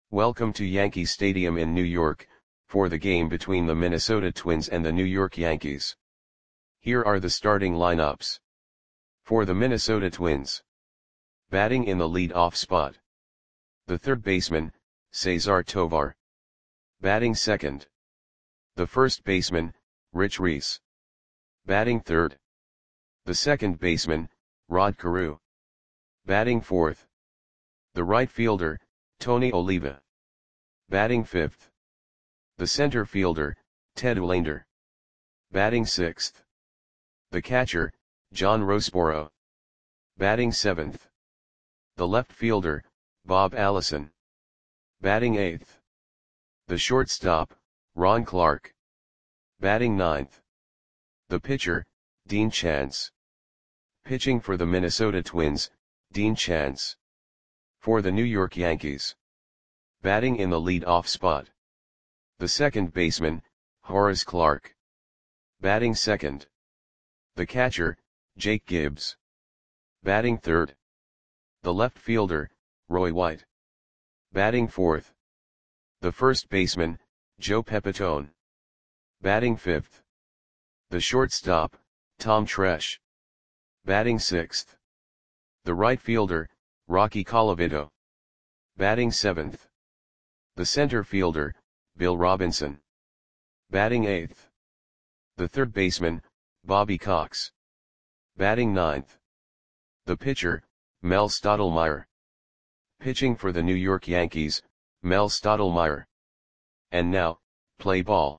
Welcome to Yankee Stadium in New York, for the game between the Minnesota Twins and the New York Yankees. Here are the starting lineups. For the Minnesota Twins. Batting in the lead-off spot. The third baseman, Cesar Tovar. Batting second. The first baseman, Rich Reese. Batting third. The second baseman, Rod Carew. Batting fourth. The right fielder, Tony Oliva. Batting fifth. The center fielder, Ted Uhlaender. Batting sixth. The catcher, John Roseboro. Batting seventh. The left fielder, Bob Allison. Batting eighth. The shortstop, Ron Clark. Batting ninth. The pitcher, Dean Chance. Pitching for the Minnesota Twins, Dean Chance. For the New York Yankees. Batting in the lead-off spot. The second baseman, Horace Clarke. Batting second. The catcher, Jake Gibbs. Batting third. The left fielder, Roy White. Batting fourth. The first baseman, Joe Pepitone. Batting fifth. The shortstop, Tom Tresh. Batting sixth. The right fielder, Rocky Colavito. Batting seventh. The center fielder, Bill Robinson. Batting eighth. The third baseman, Bobby Cox. Batting ninth. The pitcher, Mel Stottlemyre. Pitching for the New York Yankees, Mel Stottlemyre. And now, play ball.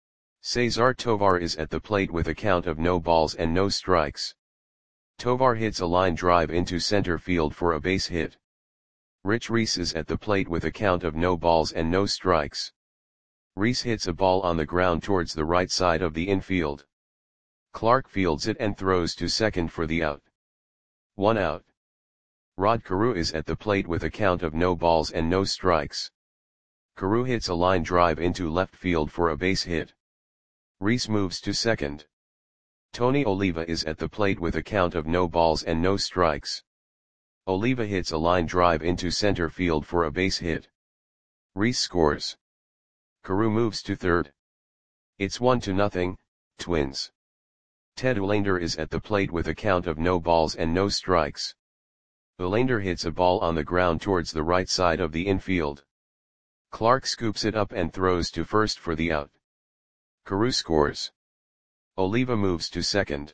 Cesar Tovar is at the plate with a count of no balls and no strikes. Tovar hits a line drive into center field for a base hit. Rich Reese is at the plate with a count of no balls and no strikes. Reese hits a ball on the ground towards the right side of the infield. Clark fields it and throws to second for the out. 1 out. Rod Carew is at the plate with a count of no balls and no strikes. Carew hits a line drive into left field for a base hit. Reese moves to second. Tony Oliva is at the plate with a count of no balls and no strikes. Oliva hits a line drive into center field for a base hit. Reese scores. Carew moves to third. It's 1-0, Twins. Ted Uhlaender is at the plate with a count of no balls and no strikes. Uhlaender hits a ball on the ground towards the right side of the infield. Clark scoops it up and throws to first for the out. Carew scores. Oliva moves to second.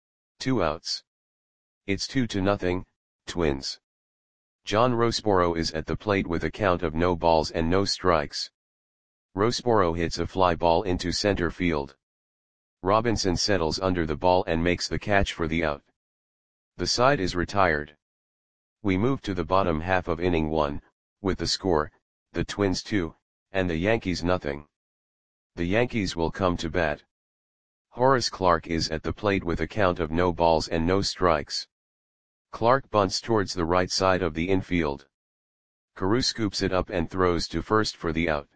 2 outs. It's 2-0, Twins. John Roseboro is at the plate with a count of no balls and no strikes. Roseboro hits a fly ball into center field. Robinson settles under the ball and makes the catch for the out. The side is retired. We move to the bottom half of inning 1, with the score, the Twins 2, and the Yankees nothing. The Yankees will come to bat. Horace Clarke is at the plate with a count of no balls and no strikes. Clark bunts towards the right side of the infield. Carew scoops it up and throws to first for the out.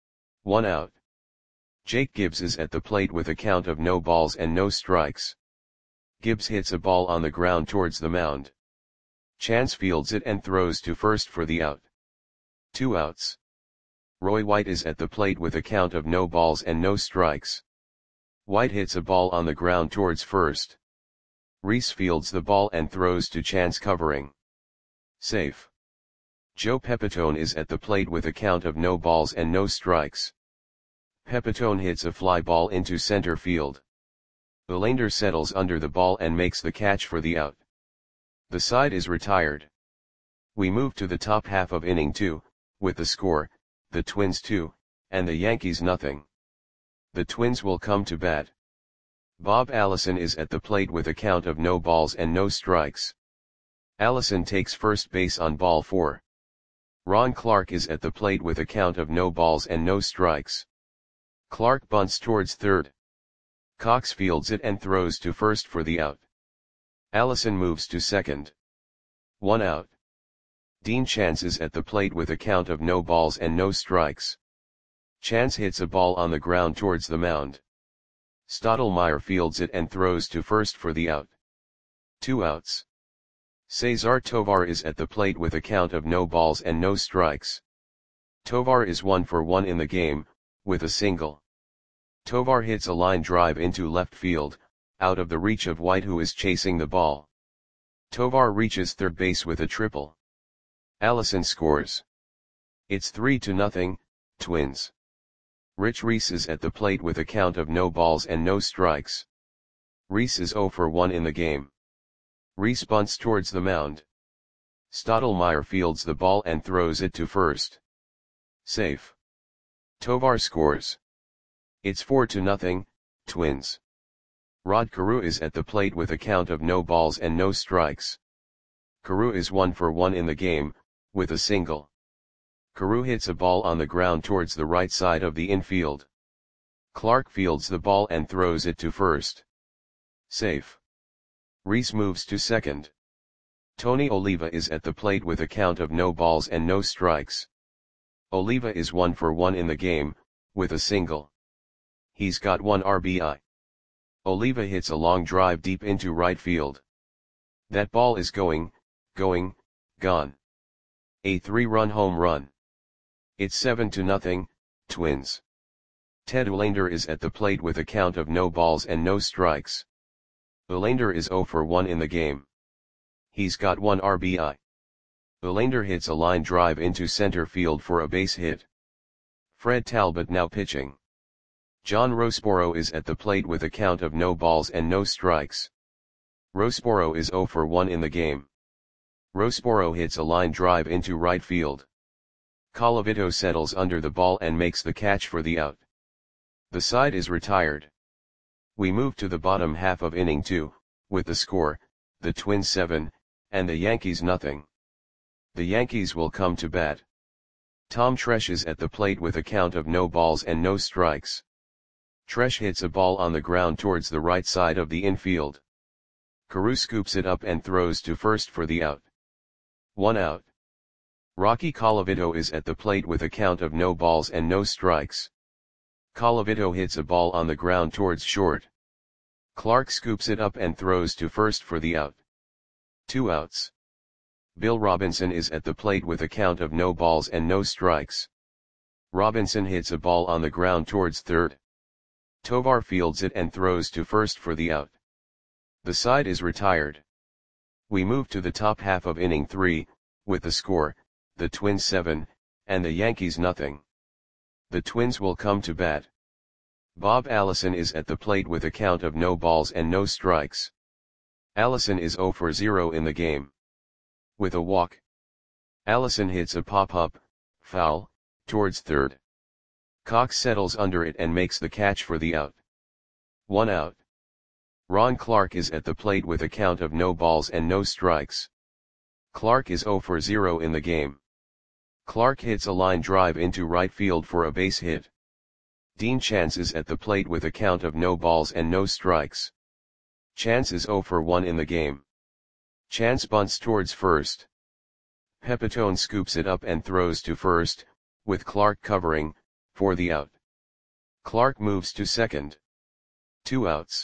1 out. Jake Gibbs is at the plate with a count of no balls and no strikes. Gibbs hits a ball on the ground towards the mound. Chance fields it and throws to first for the out. 2 outs. Roy White is at the plate with a count of no balls and no strikes. White hits a ball on the ground towards first. Reese fields the ball and throws to Chance covering. Safe. Joe Pepitone is at the plate with a count of no balls and no strikes. Pepitone hits a fly ball into center field. Uhlaender settles under the ball and makes the catch for the out. The side is retired. We move to the top half of inning 2, with the score, the Twins 2, and the Yankees nothing. The Twins will come to bat. Bob Allison is at the plate with a count of no balls and no strikes. Allison takes first base on ball 4. Ron Clark is at the plate with a count of no balls and no strikes. Clark bunts towards third. Cox fields it and throws to first for the out. Allison moves to second. 1 out. Dean Chance is at the plate with a count of no balls and no strikes. Chance hits a ball on the ground towards the mound. Stottlemyre fields it and throws to first for the out. 2 outs. Cesar Tovar is at the plate with a count of no balls and no strikes. Tovar is 1 for 1 in the game, with a single. Tovar hits a line drive into left field, out of the reach of White, who is chasing the ball. Tovar reaches third base with a triple. Allison scores. It's 3-0, Twins. Rich Reese is at the plate with a count of no balls and no strikes. Reese is 0 for 1 in the game. Reese bunts towards the mound. Stottlemyre fields the ball and throws it to first. Safe. Tovar scores. It's 4-0, Twins. Rod Carew is at the plate with a count of no balls and no strikes. Carew is 1 for 1 in the game, with a single. Carew hits a ball on the ground towards the right side of the infield. Clark fields the ball and throws it to first. Safe. Reese moves to second. Tony Oliva is at the plate with a count of no balls and no strikes. Oliva is 1 for 1 in the game, with a single. He's got 1 RBI. Oliva hits a long drive deep into right field. That ball is gone. A 3-run home run. It's 7-0, Twins. Ted Uhlaender is at the plate with a count of no balls and no strikes. Uhlaender is 0 for 1 in the game. He's got 1 RBI. Uhlaender hits a line drive into center field for a base hit. Fred Talbot now pitching. John Roseboro is at the plate with a count of no balls and no strikes. Roseboro is 0 for 1 in the game. Roseboro hits a line drive into right field. Colavito settles under the ball and makes the catch for the out. The side is retired. We move to the bottom half of inning 2, with the score, the Twins 7, and the Yankees nothing. The Yankees will come to bat. Tom Tresh is at the plate with a count of no balls and no strikes. Tresh hits a ball on the ground towards the right side of the infield. Carew scoops it up and throws to first for the out. 1 out. Rocky Colavito is at the plate with a count of no balls and no strikes. Colavito hits a ball on the ground towards short. Clark scoops it up and throws to first for the out. 2 outs. Bill Robinson is at the plate with a count of no balls and no strikes. Robinson hits a ball on the ground towards third. Tovar fields it and throws to first for the out. The side is retired. We move to the top half of inning 3, with the score, the Twins 7, and the Yankees nothing. The Twins will come to bat. Bob Allison is at the plate with a count of no balls and no strikes. Allison is 0 for 0 in the game. With a walk. Allison hits a pop-up, foul, towards third. Cox settles under it and makes the catch for the out. 1 out. Ron Clark is at the plate with a count of no balls and no strikes. Clark is 0 for 0 in the game. Clark hits a line drive into right field for a base hit. Dean Chance is at the plate with a count of no balls and no strikes. Chance is 0 for 1 in the game. Chance bunts towards first. Pepitone scoops it up and throws to first, with Clark covering, for the out. Clark moves to second. 2 outs.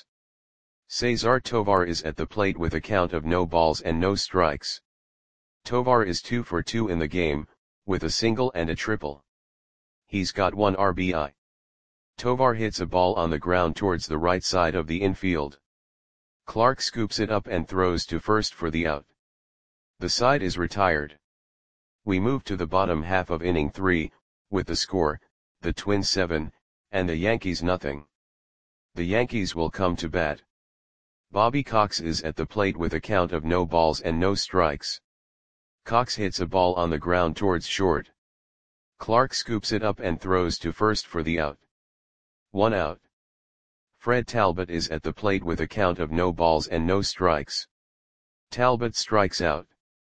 Cesar Tovar is at the plate with a count of no balls and no strikes. Tovar is 2 for 2 in the game, with a single and a triple. He's got 1 RBI. Tovar hits a ball on the ground towards the right side of the infield. Clark scoops it up and throws to first for the out. The side is retired. We move to the bottom half of inning 3, with the score, the Twins 7, and the Yankees nothing. The Yankees will come to bat. Bobby Cox is at the plate with a count of no balls and no strikes. Cox hits a ball on the ground towards short. Clark scoops it up and throws to first for the out. 1 out. Fred Talbot is at the plate with a count of no balls and no strikes. Talbot strikes out.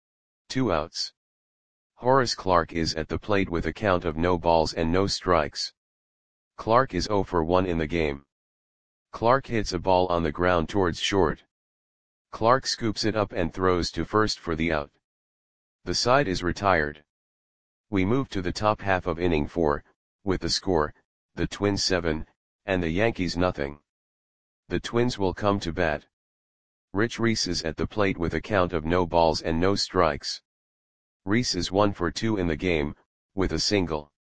2 outs. Horace Clarke is at the plate with a count of no balls and no strikes. Clarke is 0 for 1 in the game. Clarke hits a ball on the ground towards short. Clarke scoops it up and throws to first for the out. The side is retired. We move to the top half of inning 4, with the score, the Twins 7, and the Yankees nothing. The Twins will come to bat. Rich Reese is at the plate with a count of no balls and no strikes. Reese is 1 for 2 in the game, with a single.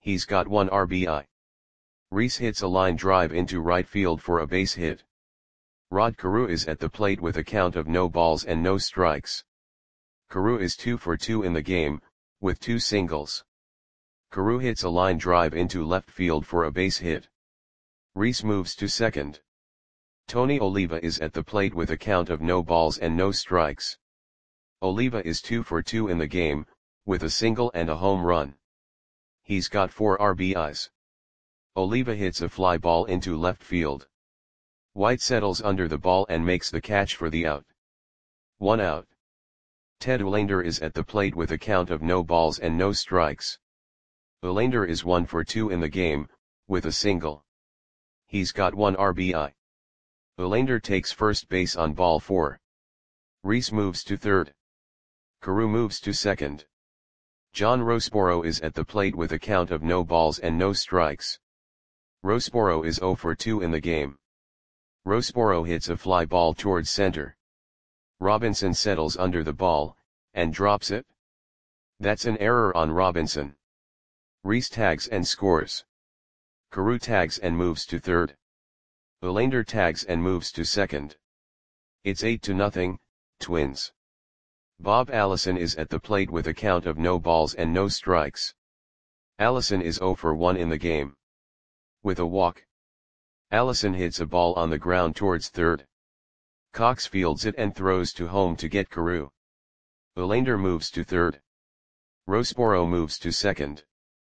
He's got 1 RBI. Rhys hits a line drive into right field for a base hit. Rod Carew is at the plate with a count of no balls and no strikes. Carew is 2 for 2 in the game, with 2 singles. Carew hits a line drive into left field for a base hit. Rhys moves to second. Tony Oliva is at the plate with a count of no balls and no strikes. Oliva is 2 for 2 in the game, with a single and a home run. He's got 4 RBIs. Oliva hits a fly ball into left field. White settles under the ball and makes the catch for the out. 1 out. Ted Uhlaender is at the plate with a count of no balls and no strikes. Uhlaender is 1 for 2 in the game, with a single. He's got 1 RBI. Uhlaender takes first base on ball 4. Rhys moves to third. Carew moves to second. John Roseboro is at the plate with a count of no balls and no strikes. Roseboro is 0 for 2 in the game. Roseboro hits a fly ball towards center. Robinson settles under the ball, and drops it. That's an error on Robinson. Rhys tags and scores. Carew tags and moves to third. Uhlaender tags and moves to second. It's 8-0, Twins. Bob Allison is at the plate with a count of no balls and no strikes. Allison is 0 for 1 in the game. With a walk. Allison hits a ball on the ground towards third. Cox fields it and throws to home to get Carew. Uhlaender moves to third. Roseboro moves to second.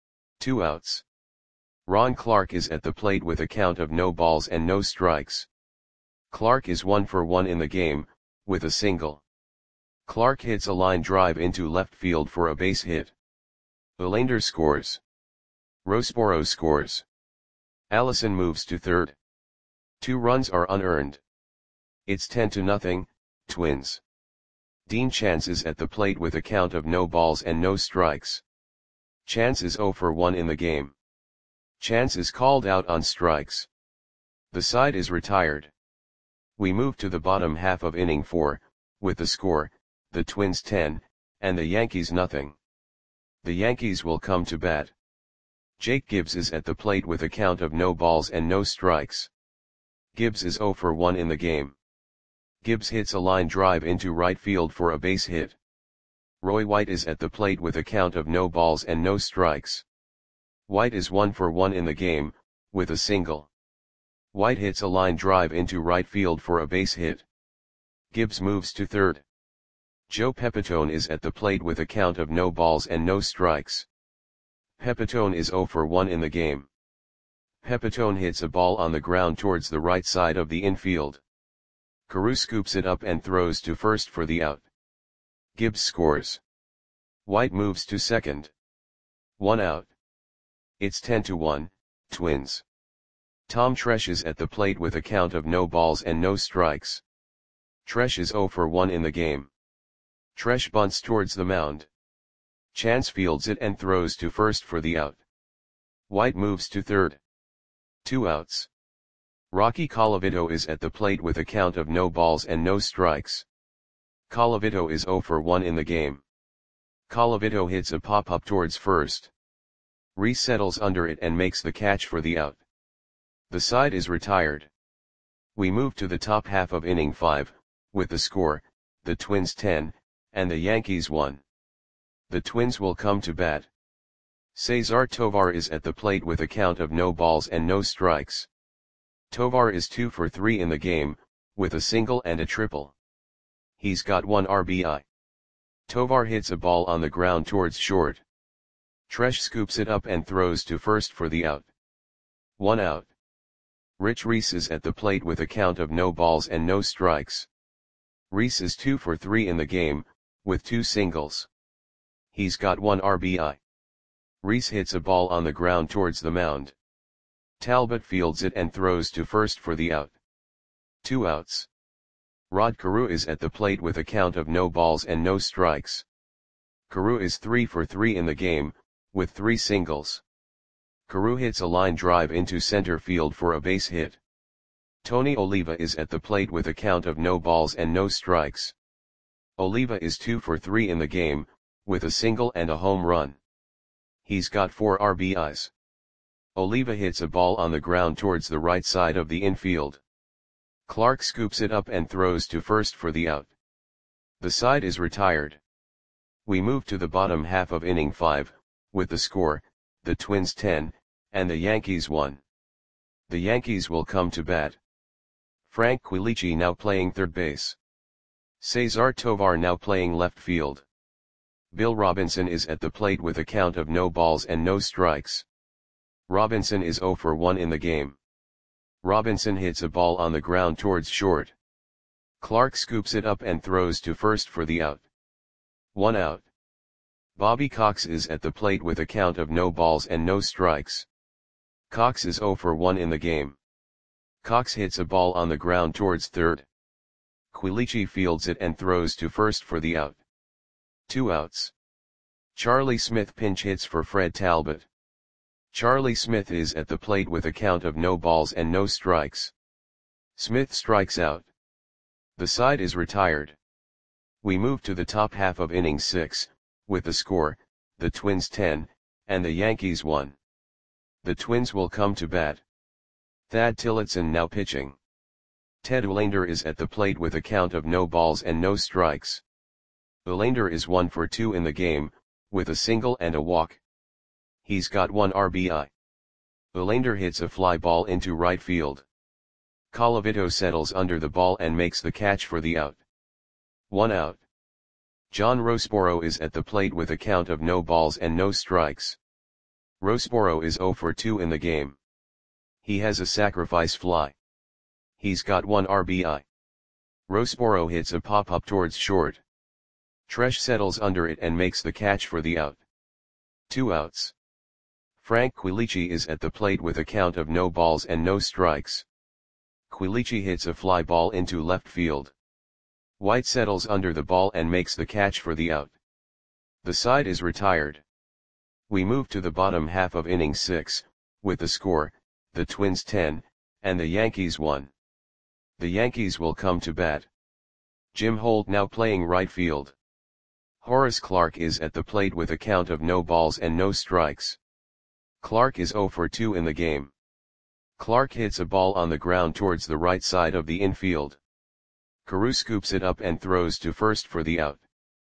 2 outs. Ron Clark is at the plate with a count of no balls and no strikes. Clark is 1 for 1 in the game, with a single. Clark hits a line drive into left field for a base hit. Uhlaender scores. Roseboro scores. Allison moves to third. 2 runs are unearned. It's 10-0, Twins. Dean Chance is at the plate with a count of no balls and no strikes. Chance is 0 for 1 in the game. Chance is called out on strikes. The side is retired. We move to the bottom half of inning 4, with the score, the Twins 10, and the Yankees nothing. The Yankees will come to bat. Jake Gibbs is at the plate with a count of no balls and no strikes. Gibbs is 0 for 1 in the game. Gibbs hits a line drive into right field for a base hit. Roy White is at the plate with a count of no balls and no strikes. White is 1 for 1 in the game, with a single. White hits a line drive into right field for a base hit. Gibbs moves to third. Joe Pepitone is at the plate with a count of no balls and no strikes. Pepitone is 0 for 1 in the game. Pepitone hits a ball on the ground towards the right side of the infield. Carew scoops it up and throws to first for the out. Gibbs scores. White moves to second. 1 out. It's 10-1, Twins. Tom Tresh is at the plate with a count of no balls and no strikes. Tresh is 0 for 1 in the game. Tresh bunts towards the mound. Chance fields it and throws to first for the out. White moves to third. 2 outs. Rocky Colavito is at the plate with a count of no balls and no strikes. Colavito is 0 for 1 in the game. Colavito hits a pop-up towards first. Rhys settles under it and makes the catch for the out. The side is retired. We move to the top half of inning 5, with the score, the Twins 10, and the Yankees 1. The Twins will come to bat. Cesar Tovar is at the plate with a count of no balls and no strikes. Tovar is 2 for 3 in the game, with a single and a triple. He's got 1 RBI. Tovar hits a ball on the ground towards short. Tresh scoops it up and throws to first for the out. 1 out. Rich Rhys is at the plate with a count of no balls and no strikes. Rhys is 2 for 3 in the game, with 2 singles. He's got 1 RBI. Rhys hits a ball on the ground towards the mound. Talbot fields it and throws to first for the out. 2 outs. Rod Carew is at the plate with a count of no balls and no strikes. Carew is 3 for 3 in the game, with 3 singles. Carew hits a line drive into center field for a base hit. Tony Oliva is at the plate with a count of no balls and no strikes. Oliva is 2 for 3 in the game, with a single and a home run. He's got 4 RBIs. Oliva hits a ball on the ground towards the right side of the infield. Clark scoops it up and throws to first for the out. The side is retired. We move to the bottom half of inning 5, with the score, the Twins 10, and the Yankees 1. The Yankees will come to bat. Frank Quilici now playing third base. Cesar Tovar now playing left field. Bill Robinson is at the plate with a count of no balls and no strikes. Robinson is 0 for 1 in the game. Robinson hits a ball on the ground towards short. Clark scoops it up and throws to first for the out. 1 out. Bobby Cox is at the plate with a count of no balls and no strikes. Cox is 0 for 1 in the game. Cox hits a ball on the ground towards third. Quilici fields it and throws to first for the out. 2 outs. Charlie Smith pinch hits for Fred Talbot. Charlie Smith is at the plate with a count of no balls and no strikes. Smith strikes out. The side is retired. We move to the top half of inning 6, with the score, the Twins 10, and the Yankees 1. The Twins will come to bat. Thad Tillotson now pitching. Ted Uhlaender is at the plate with a count of no balls and no strikes. Uhlaender is 1 for 2 in the game, with a single and a walk. He's got 1 RBI. Uhlaender hits a fly ball into right field. Colavito settles under the ball and makes the catch for the out. 1 out. John Roseboro is at the plate with a count of no balls and no strikes. Roseboro is 0 for 2 in the game. He has a sacrifice fly. He's got 1 RBI. Roseboro hits a pop-up towards short. Tresh settles under it and makes the catch for the out. 2 outs. Frank Quilici is at the plate with a count of no balls and no strikes. Quilici hits a fly ball into left field. White settles under the ball and makes the catch for the out. The side is retired. We move to the bottom half of inning 6, with the score, the Twins 10, and the Yankees 1. The Yankees will come to bat. Jim Holt now playing right field. Horace Clarke is at the plate with a count of no balls and no strikes. Clarke is 0 for 2 in the game. Clarke hits a ball on the ground towards the right side of the infield. Carew scoops it up and throws to first for the out.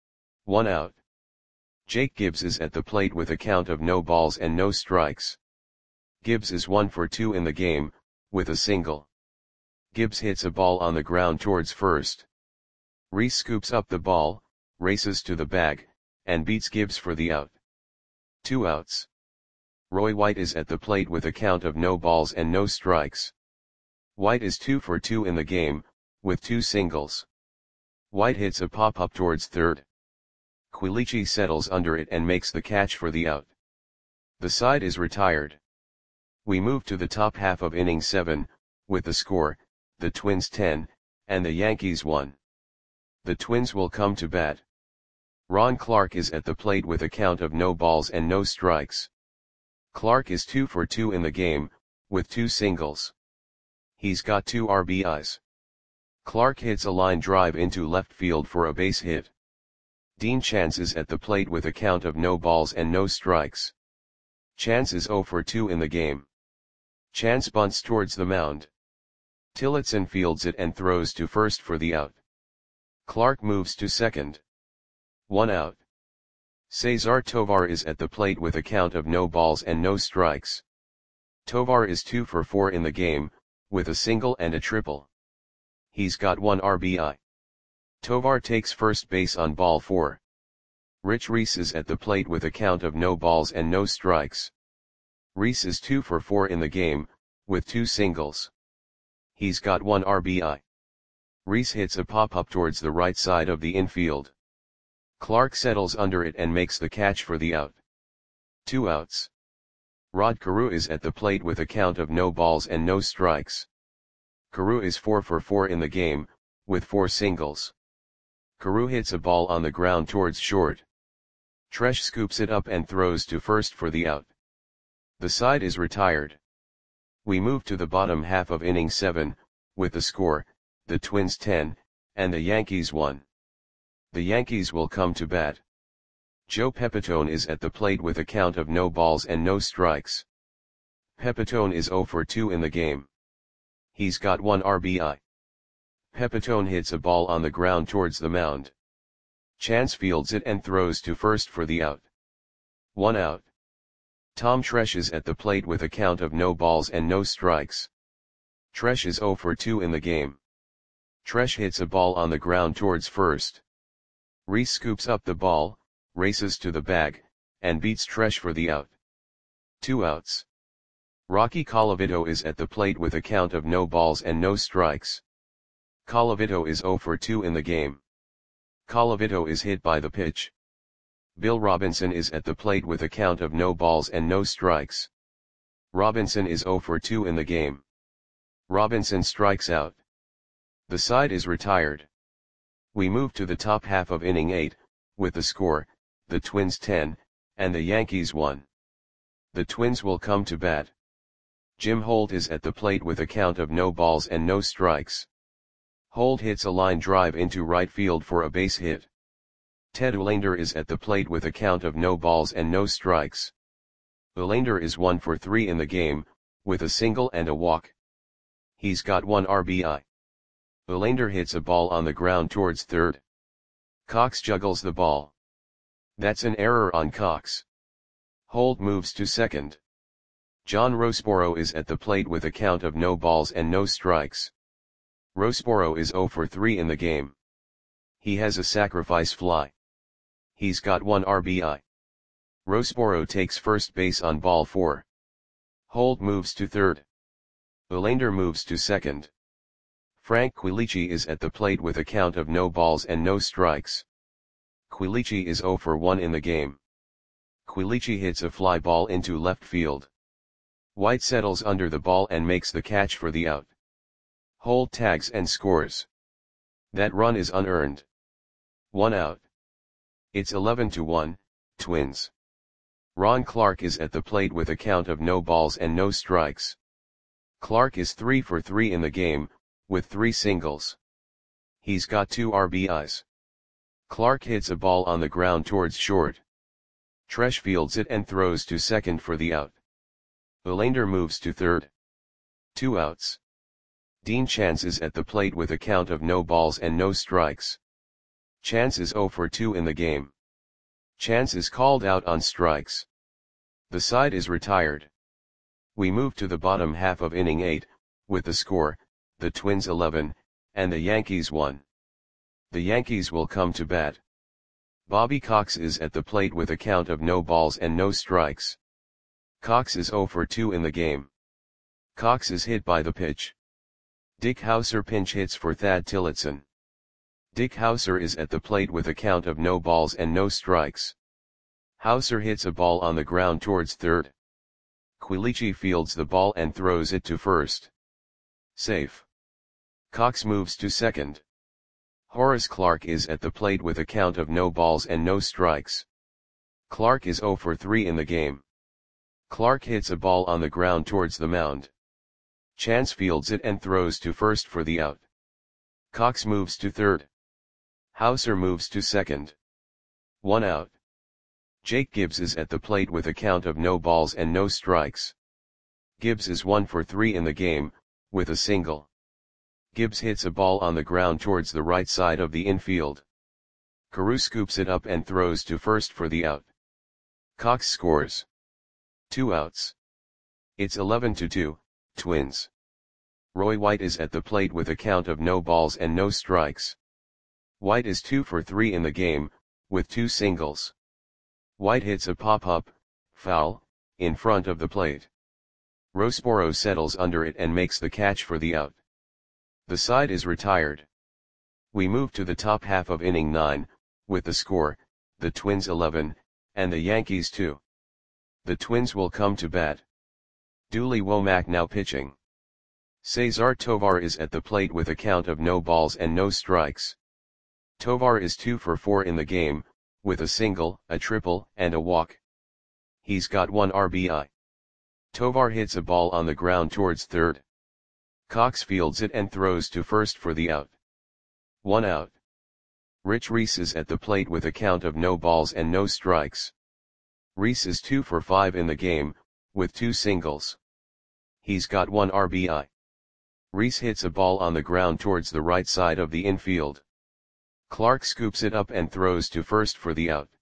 1 out. Jake Gibbs is at the plate with a count of no balls and no strikes. Gibbs is 1 for 2 in the game, with a single. Gibbs hits a ball on the ground towards first. Reese scoops up the ball, races to the bag, and beats Gibbs for the out. 2 outs. Roy White is at the plate with a count of no balls and no strikes. White is 2 for 2 in the game, with 2 singles. White hits a pop-up towards third. Quilici settles under it and makes the catch for the out. The side is retired. We move to the top half of inning 7, with the score, the Twins 10, and the Yankees 1. The Twins will come to bat. Ron Clark is at the plate with a count of no balls and no strikes. Clark is 2 for 2 in the game, with 2 singles. He's got 2 RBIs. Clark hits a line drive into left field for a base hit. Dean Chance is at the plate with a count of no balls and no strikes. Chance is 0 for 2 in the game. Chance bunts towards the mound. Tillotson fields it and throws to first for the out. Clark moves to second. 1 out. Cesar Tovar is at the plate with a count of no balls and no strikes. Tovar is 2 for 4 in the game, with a single and a triple. He's got 1 RBI. Tovar takes first base on ball 4. Rich Reese is at the plate with a count of no balls and no strikes. Reese is 2 for 4 in the game, with 2 singles. He's got 1 RBI. Reese hits a pop-up towards the right side of the infield. Clark settles under it and makes the catch for the out. 2 outs. Rod Carew is at the plate with a count of no balls and no strikes. Carew is 4 for 4 in the game, with 4 singles. Carew hits a ball on the ground towards short. Tresh scoops it up and throws to first for the out. The side is retired. We move to the bottom half of inning 7, with the score, the Twins 10, and the Yankees 1. The Yankees will come to bat. Joe Pepitone is at the plate with a count of no balls and no strikes. Pepitone is 0 for 2 in the game. He's got 1 RBI. Pepitone hits a ball on the ground towards the mound. Chance fields it and throws to first for the out. 1 out. Tom Tresh is at the plate with a count of no balls and no strikes. Tresh is 0 for 2 in the game. Tresh hits a ball on the ground towards first. Reese scoops up the ball, races to the bag, and beats Tresh for the out. 2 outs. Rocky Colavito is at the plate with a count of no balls and no strikes. Colavito is 0 for 2 in the game. Colavito is hit by the pitch. Bill Robinson is at the plate with a count of no balls and no strikes. Robinson is 0 for 2 in the game. Robinson strikes out. The side is retired. We move to the top half of inning 8, with the score, the Twins 10, and the Yankees 1. The Twins will come to bat. Jim Holt is at the plate with a count of no balls and no strikes. Holt hits a line drive into right field for a base hit. Ted Uhlaender is at the plate with a count of no balls and no strikes. Uhlaender is 1 for 3 in the game, with a single and a walk. He's got 1 RBI. Uhlaender hits a ball on the ground towards third. Cox juggles the ball. That's an error on Cox. Holt moves to second. John Roseboro is at the plate with a count of no balls and no strikes. Roseboro is 0 for 3 in the game. He has a sacrifice fly. He's got 1 RBI. Roseboro takes first base on ball 4. Holt moves to third. Uhlaender moves to second. Frank Quilici is at the plate with a count of no balls and no strikes. Quilici is 0 for 1 in the game. Quilici hits a fly ball into left field. White settles under the ball and makes the catch for the out. Holt tags and scores. That run is unearned. 1 out. It's 11-1, Twins. Ron Clark is at the plate with a count of no balls and no strikes. Clark is 3 for 3 in the game, with 3 singles. He's got 2 RBIs. Clark hits a ball on the ground towards short. Tresh fields it and throws to second for the out. Uhlaender moves to third. 2 outs. Dean Chance is at the plate with a count of no balls and no strikes. Chance is 0 for 2 in the game. Chance is called out on strikes. The side is retired. We move to the bottom half of inning 8, with the score, the Twins 11, and the Yankees 1. The Yankees will come to bat. Bobby Cox is at the plate with a count of no balls and no strikes. Cox is 0 for 2 in the game. Cox is hit by the pitch. Dick Hauser pinch hits for Thad Tillotson. Dick Hauser is at the plate with a count of no balls and no strikes. Hauser hits a ball on the ground towards third. Quilici fields the ball and throws it to first. Safe. Cox moves to second. Horace Clarke is at the plate with a count of no balls and no strikes. Clarke is 0 for 3 in the game. Clarke hits a ball on the ground towards the mound. Chance fields it and throws to first for the out. Cox moves to third. Hauser moves to second. 1 out. Jake Gibbs is at the plate with a count of no balls and no strikes. Gibbs is 1 for 3 in the game, with a single. Gibbs hits a ball on the ground towards the right side of the infield. Carew scoops it up and throws to first for the out. Cox scores. 2 outs. It's 11-2, Twins. Roy White is at the plate with a count of no balls and no strikes. White is 2 for 3 in the game, with 2 singles. White hits a pop-up, foul, in front of the plate. Roseboro settles under it and makes the catch for the out. The side is retired. We move to the top half of inning 9, with the score, the Twins 11, and the Yankees 2. The Twins will come to bat. Dooley Womack now pitching. Cesar Tovar is at the plate with a count of no balls and no strikes. Tovar is 2 for 4 in the game, with a single, a triple, and a walk. He's got 1 RBI. Tovar hits a ball on the ground towards third. Cox fields it and throws to first for the out. 1 out. Rich Reese is at the plate with a count of no balls and no strikes. Reese is 2 for 5 in the game, with 2 singles. He's got 1 RBI. Reese hits a ball on the ground towards the right side of the infield. Clark scoops it up and throws to first for the out.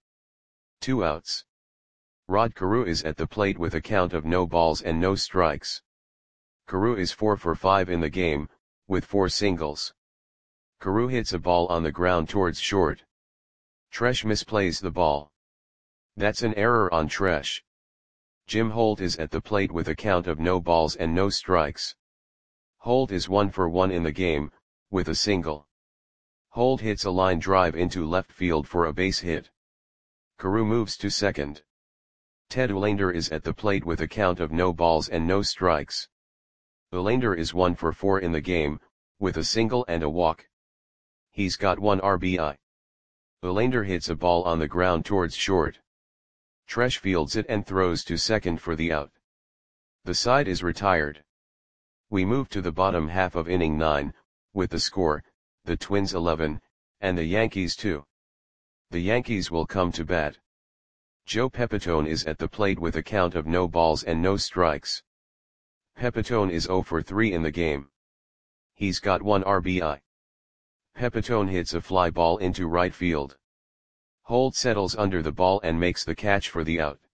2 outs. Rod Carew is at the plate with a count of no balls and no strikes. Carew is 4 for 5 in the game, with 4 singles. Carew hits a ball on the ground towards short. Tresh misplays the ball. That's an error on Tresh. Jim Holt is at the plate with a count of no balls and no strikes. Holt is 1 for 1 in the game, with a single. Holt hits a line drive into left field for a base hit. Carew moves to second. Ted Uhlaender is at the plate with a count of no balls and no strikes. Uhlaender is 1 for 4 in the game, with a single and a walk. He's got 1 RBI. Uhlaender hits a ball on the ground towards short. Tresh fields it and throws to second for the out. The side is retired. We move to the bottom half of inning 9, with the score, the Twins 11, and the Yankees 2. The Yankees will come to bat. Joe Pepitone is at the plate with a count of no balls and no strikes. Pepitone is 0 for 3 in the game. He's got 1 RBI. Pepitone hits a fly ball into right field. Holt settles under the ball and makes the catch for the out.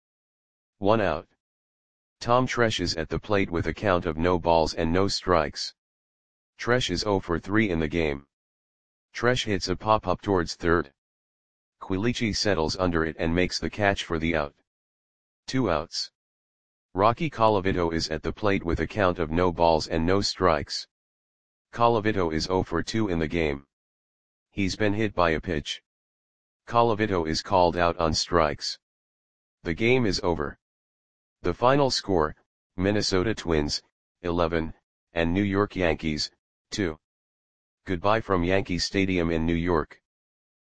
1 out. Tom Tresh is at the plate with a count of no balls and no strikes. Tresh is 0 for 3 in the game. Tresh hits a pop-up towards third. Quilici settles under it and makes the catch for the out. 2 outs. Rocky Colavito is at the plate with a count of no balls and no strikes. Colavito is 0 for 2 in the game. He's been hit by a pitch. Colavito is called out on strikes. The game is over. The final score, Minnesota Twins, 11, and New York Yankees, 2. Goodbye from Yankee Stadium in New York.